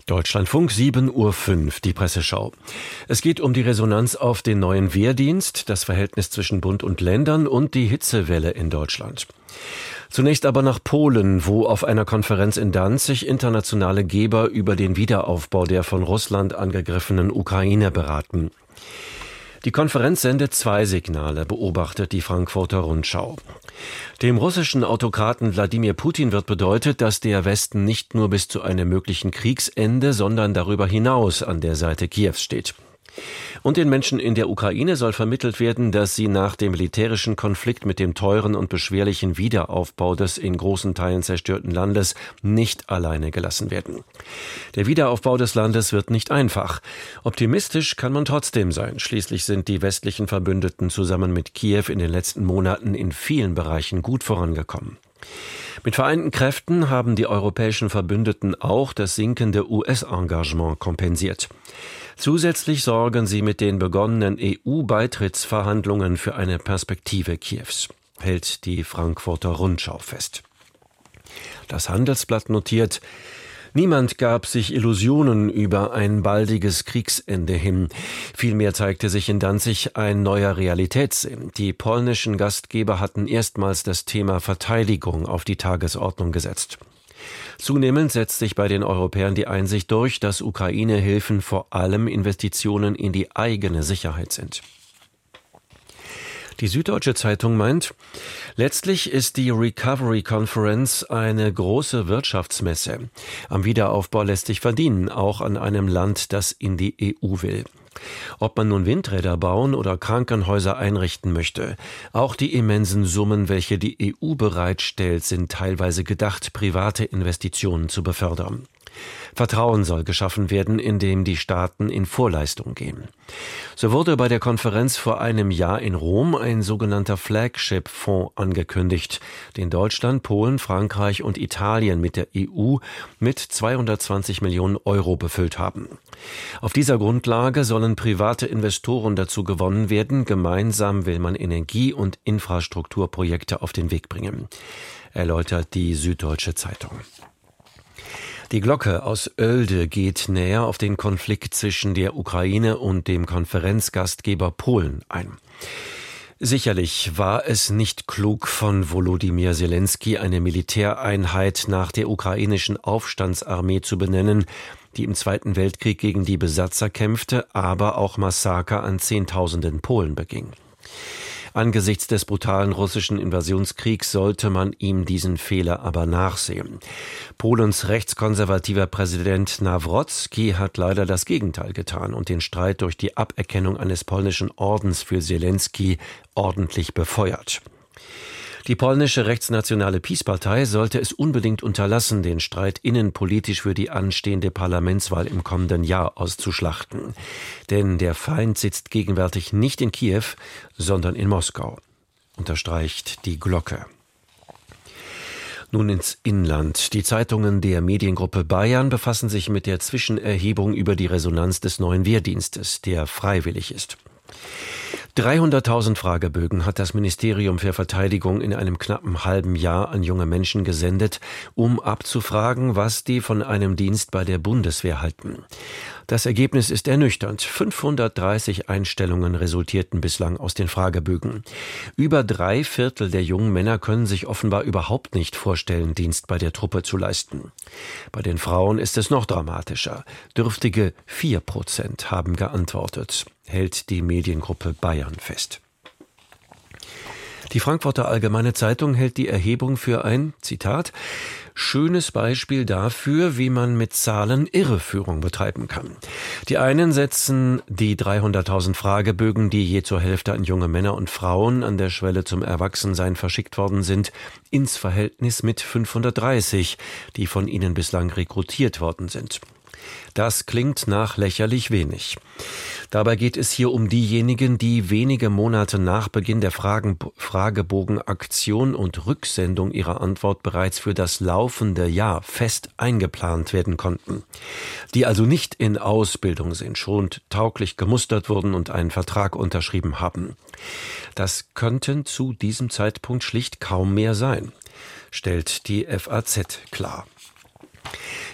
Deutschlandfunk 7:05 Uhr, die Presseschau. Es geht um die Resonanz auf den neuen Wehrdienst, das Verhältnis zwischen Bund und Ländern und die Hitzewelle in Deutschland. Zunächst aber nach Polen, wo auf einer Konferenz in Danzig internationale Geber über den Wiederaufbau der von Russland angegriffenen Ukraine beraten. Die Konferenz sendet zwei Signale, beobachtet die Frankfurter Rundschau. Dem russischen Autokraten Wladimir Putin wird bedeutet, dass der Westen nicht nur bis zu einem möglichen Kriegsende, sondern darüber hinaus an der Seite Kiews steht. Und den Menschen in der Ukraine soll vermittelt werden, dass sie nach dem militärischen Konflikt mit dem teuren und beschwerlichen Wiederaufbau des in großen Teilen zerstörten Landes nicht alleine gelassen werden. Der Wiederaufbau des Landes wird nicht einfach. Optimistisch kann man trotzdem sein. Schließlich sind die westlichen Verbündeten zusammen mit Kiew in den letzten Monaten in vielen Bereichen gut vorangekommen. Mit vereinten Kräften haben die europäischen Verbündeten auch das sinkende US-Engagement kompensiert. Zusätzlich sorgen sie mit den begonnenen EU-Beitrittsverhandlungen für eine Perspektive Kiews, hält die Frankfurter Rundschau fest. Das Handelsblatt notiert: Niemand gab sich Illusionen über ein baldiges Kriegsende hin. Vielmehr zeigte sich in Danzig ein neuer Realitätssinn. Die polnischen Gastgeber hatten erstmals das Thema Verteidigung auf die Tagesordnung gesetzt. Zunehmend setzt sich bei den Europäern die Einsicht durch, dass Ukraine-Hilfen vor allem Investitionen in die eigene Sicherheit sind. Die Süddeutsche Zeitung meint, letztlich ist die Recovery Conference eine große Wirtschaftsmesse. Am Wiederaufbau lässt sich verdienen, auch an einem Land, das in die EU will. Ob man nun Windräder bauen oder Krankenhäuser einrichten möchte, auch die immensen Summen, welche die EU bereitstellt, sind teilweise gedacht, private Investitionen zu befördern. Vertrauen soll geschaffen werden, indem die Staaten in Vorleistung gehen. So wurde bei der Konferenz vor einem Jahr in Rom ein sogenannter Flagship-Fonds angekündigt, den Deutschland, Polen, Frankreich und Italien mit der EU mit 220 Millionen Euro befüllt haben. Auf dieser Grundlage sollen private Investoren dazu gewonnen werden. Gemeinsam will man Energie- und Infrastrukturprojekte auf den Weg bringen, erläutert die Süddeutsche Zeitung. Die Glocke aus Oelde geht näher auf den Konflikt zwischen der Ukraine und dem Konferenzgastgeber Polen ein. Sicherlich war es nicht klug von Volodymyr Zelensky, eine Militäreinheit nach der ukrainischen Aufstandsarmee zu benennen, die im Zweiten Weltkrieg gegen die Besatzer kämpfte, aber auch Massaker an Zehntausenden Polen beging. Angesichts des brutalen russischen Invasionskriegs sollte man ihm diesen Fehler aber nachsehen. Polens rechtskonservativer Präsident Nawrocki hat leider das Gegenteil getan und den Streit durch die Aberkennung eines polnischen Ordens für Zelensky ordentlich befeuert. Die polnische rechtsnationale PiS-Partei sollte es unbedingt unterlassen, den Streit innenpolitisch für die anstehende Parlamentswahl im kommenden Jahr auszuschlachten. Denn der Feind sitzt gegenwärtig nicht in Kiew, sondern in Moskau, unterstreicht die Glocke. Nun ins Inland. Die Zeitungen der Mediengruppe Bayern befassen sich mit der Zwischenerhebung über die Resonanz des neuen Wehrdienstes, der freiwillig ist. 300.000 Fragebögen hat das Ministerium für Verteidigung in einem knappen halben Jahr an junge Menschen gesendet, um abzufragen, was die von einem Dienst bei der Bundeswehr halten. Das Ergebnis ist ernüchternd. 530 Einstellungen resultierten bislang aus den Fragebögen. Über 3/4 der jungen Männer können sich offenbar überhaupt nicht vorstellen, Dienst bei der Truppe zu leisten. Bei den Frauen ist es noch dramatischer. Dürftige 4% haben geantwortet, hält die Mediengruppe Bayern fest. Die Frankfurter Allgemeine Zeitung hält die Erhebung für ein, Zitat, schönes Beispiel dafür, wie man mit Zahlen Irreführung betreiben kann. Die einen setzen die 300.000 Fragebögen, die je zur Hälfte an junge Männer und Frauen an der Schwelle zum Erwachsensein verschickt worden sind, ins Verhältnis mit 530, die von ihnen bislang rekrutiert worden sind. Das klingt nach lächerlich wenig. Dabei geht es hier um diejenigen, die wenige Monate nach Beginn der Fragebogenaktion und Rücksendung ihrer Antwort bereits für das laufende Jahr fest eingeplant werden konnten. Die also nicht in Ausbildung sind, schon tauglich gemustert wurden und einen Vertrag unterschrieben haben. Das könnten zu diesem Zeitpunkt schlicht kaum mehr sein, stellt die FAZ klar.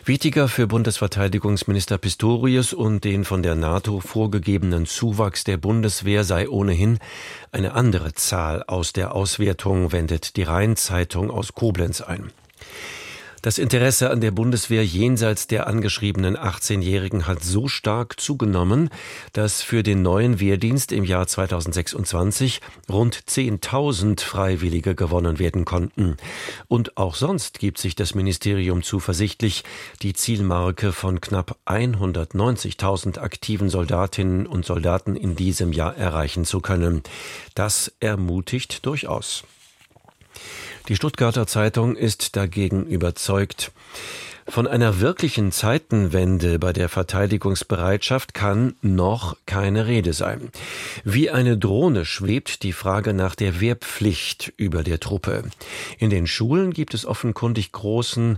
Wichtiger für Bundesverteidigungsminister Pistorius und den von der NATO vorgegebenen Zuwachs der Bundeswehr sei ohnehin eine andere Zahl aus der Auswertung, wendet die Rhein-Zeitung aus Koblenz ein. Das Interesse an der Bundeswehr jenseits der angeschriebenen 18-Jährigen hat so stark zugenommen, dass für den neuen Wehrdienst im Jahr 2026 rund 10.000 Freiwillige gewonnen werden konnten. Und auch sonst gibt sich das Ministerium zuversichtlich, die Zielmarke von knapp 190.000 aktiven Soldatinnen und Soldaten in diesem Jahr erreichen zu können. Das ermutigt durchaus. Die Stuttgarter Zeitung ist dagegen überzeugt. Von einer wirklichen Zeitenwende bei der Verteidigungsbereitschaft kann noch keine Rede sein. Wie eine Drohne schwebt die Frage nach der Wehrpflicht über der Truppe. In den Schulen gibt es offenkundig großen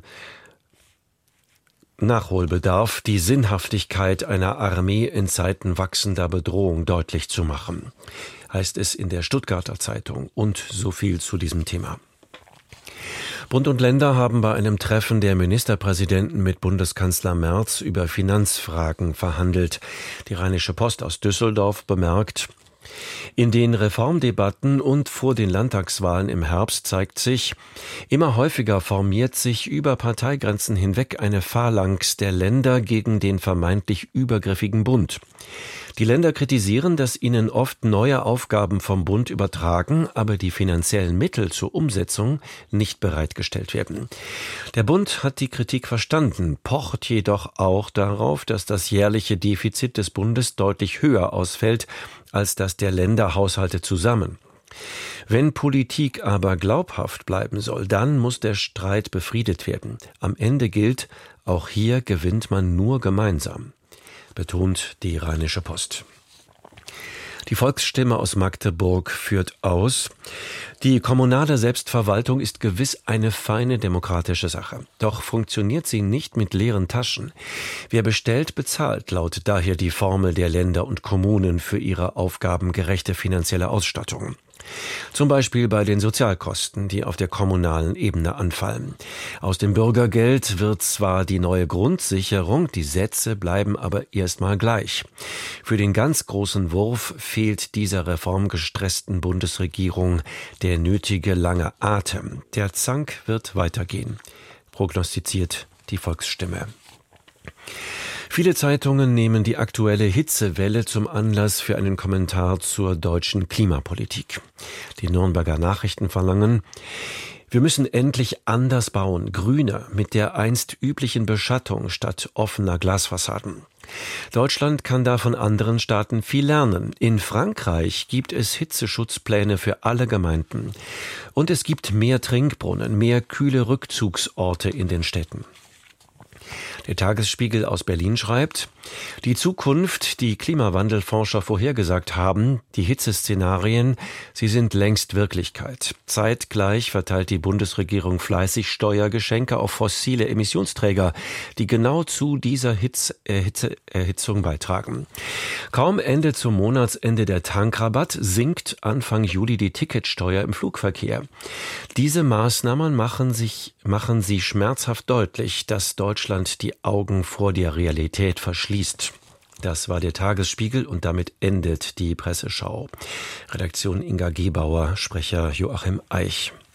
Nachholbedarf, die Sinnhaftigkeit einer Armee in Zeiten wachsender Bedrohung deutlich zu machen, heißt es in der Stuttgarter Zeitung. Und so viel zu diesem Thema. Bund und Länder haben bei einem Treffen der Ministerpräsidenten mit Bundeskanzler Merz über Finanzfragen verhandelt. Die Rheinische Post aus Düsseldorf bemerkt: In den Reformdebatten und vor den Landtagswahlen im Herbst zeigt sich, immer häufiger formiert sich über Parteigrenzen hinweg eine Phalanx der Länder gegen den vermeintlich übergriffigen Bund. Die Länder kritisieren, dass ihnen oft neue Aufgaben vom Bund übertragen, aber die finanziellen Mittel zur Umsetzung nicht bereitgestellt werden. Der Bund hat die Kritik verstanden, pocht jedoch auch darauf, dass das jährliche Defizit des Bundes deutlich höher ausfällt als das der Länderhaushalte zusammen. Wenn Politik aber glaubhaft bleiben soll, dann muss der Streit befriedet werden. Am Ende gilt, auch hier gewinnt man nur gemeinsam, betont die Rheinische Post. Die Volksstimme aus Magdeburg führt aus: Die kommunale Selbstverwaltung ist gewiss eine feine demokratische Sache. Doch funktioniert sie nicht mit leeren Taschen. Wer bestellt, bezahlt, lautet daher die Formel der Länder und Kommunen für ihre aufgabengerechte finanzielle Ausstattung. Zum Beispiel bei den Sozialkosten, die auf der kommunalen Ebene anfallen. Aus dem Bürgergeld wird zwar die neue Grundsicherung, die Sätze bleiben aber erstmal gleich. Für den ganz großen Wurf fehlt dieser reformgestressten Bundesregierung der nötige lange Atem. Der Zank wird weitergehen, prognostiziert die Volksstimme. Viele Zeitungen nehmen die aktuelle Hitzewelle zum Anlass für einen Kommentar zur deutschen Klimapolitik. Die Nürnberger Nachrichten verlangen: Wir müssen endlich anders bauen, grüner, mit der einst üblichen Beschattung statt offener Glasfassaden. Deutschland kann da von anderen Staaten viel lernen. In Frankreich gibt es Hitzeschutzpläne für alle Gemeinden. Und es gibt mehr Trinkbrunnen, mehr kühle Rückzugsorte in den Städten. Der Tagesspiegel aus Berlin schreibt: Die Zukunft, die Klimawandelforscher vorhergesagt haben, die Hitzeszenarien, sie sind längst Wirklichkeit. Zeitgleich verteilt die Bundesregierung fleißig Steuergeschenke auf fossile Emissionsträger, die genau zu dieser Erhitzung beitragen. Kaum endet zum Monatsende der Tankrabatt, sinkt Anfang Juli die Ticketsteuer im Flugverkehr. Diese Maßnahmen machen sie schmerzhaft deutlich, dass Deutschland die Augen vor der Realität verschließt. Das war der Tagesspiegel und damit endet die Presseschau. Redaktion Inga Gebauer, Sprecher Joachim Eich.